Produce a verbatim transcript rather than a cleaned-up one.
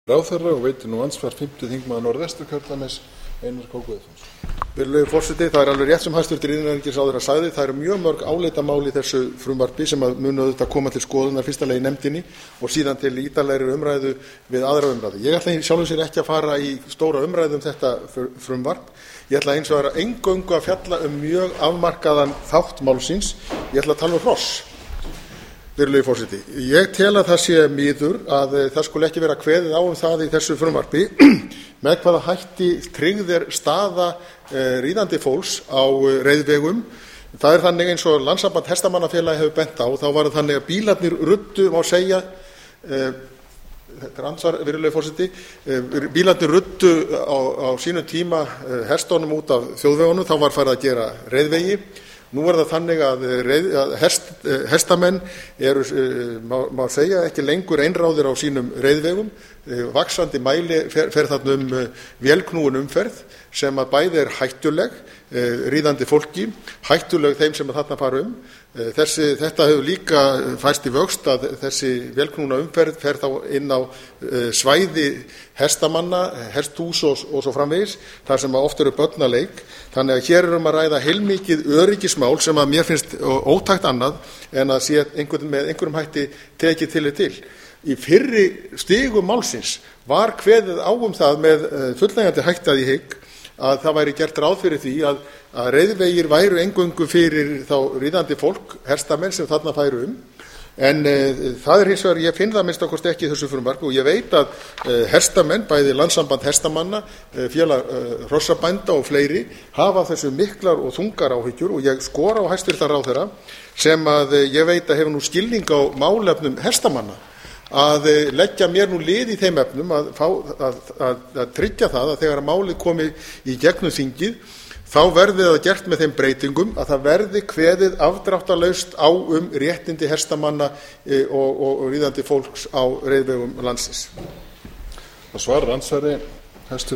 ráðherra og veitir nú andsvar fimmti þingmaður Norðvesturkjördæmis, Einar K. Guðfinnsson. Virðulegur forseti, það er alveg rétt sem hæstvirtur innanríkisráðherra sagði, það eru mjög mörg álitamál í þessu frumvarpi sem að munu auðvitað koma til skoðunar fyrsta lagi í nefndinni og síðan til ítarlegri umræðu við aðra umræðu. Ég ætla í sjálfu sér ekki að fara í stóra umræðu um þetta frumvarp. Ég ætla eins og vera eingöngu að fjalla um mjög afmarkaðan þátt málsins. Ég ætla að tala um hross. Virðulegi forseti, ég tel að það sé miður að það skuli ekki vera kveðið á um það í þessu frumvarpi með hvaða hætti tryggð er staða ríðandi fólks á reiðvegum. Það er þannig eins og Landssamband hestamannafélaga hefur bent á, þá var það þannig að bílarnir ruddu, má segja, þetta er ansvar, virðulegi forseti, bílarnir ruddu á, á sínum tíma hestunum út af þjóðvegunum, þá var farið að gera reiðvegi. Nú er það þannig að, að hest, hestamenn eru, má, má segja, ekki lengur einráðir á sínum reiðvegum. Vaxandi mæli fer, fer þarna um vélknúin umferð sem að bæði er hættuleg ríðandi fólki, hættuleg þeim sem að þarna fara um. Þessi, þetta hefur líka færst í vöxt að þessi vélknúna umferð fer þá inn á svæði hestamanna, hesthús og, og svo framvegis, þar sem oft eru börn að leik. Þannig að hér erum að ræða heilmikið öryggismál sem að mér finnst ótækt annað en að sé einhvern, með einhverjum hætti tekið tillit til. Í fyrri stigum málsins var kveðið á um það með fullnægjandi hætti að ég hygg að það væri gert ráð fyrir því að, að reiðvegir væru eingöngu fyrir þá ríðandi fólk, hestamenn sem þarna færu um. En e, það er hins vegar, ég finn það minnst okkur ekki í þessu frumvarpi og ég veit að e, hestamenn, bæði Landssamband hestamanna, e, félag e, hrossabænda og fleiri, hafa þessu miklar og þungar áhyggjur og ég skora á hæstvirtan ráðherra sem að e, ég veit að hefur nú skilning á málefnum hestamanna að leggja mér nú lið í þeim efnum að, fá, að, að, að tryggja það að þegar málið komi í gegnum þingið þá verði það gert með þeim breytingum að það verði kveðið afdráttarlaust á um réttindi hestamanna e, og, og, og ríðandi fólks á reiðvegum landsins. Það svarar ansvari hæstvirtur